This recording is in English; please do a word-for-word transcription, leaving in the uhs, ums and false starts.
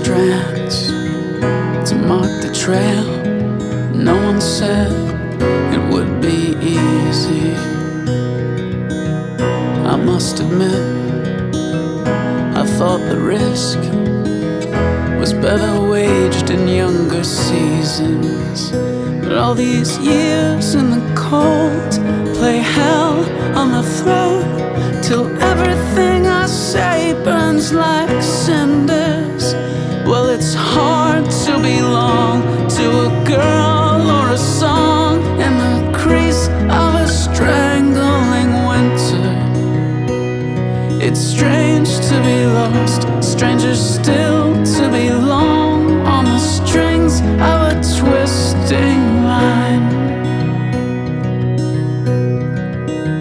strands to mark the trail. No one said it would be easy. I must admit, I thought the risk was better waged in younger seasons. But all these years in the cold play hell on the throat, till everything I say burns like cinders. Well, it's hard to belong to a girl or a song in the crease of a strangling winter. It's strange to be lost, stranger still to belong on the strings of a twisting line.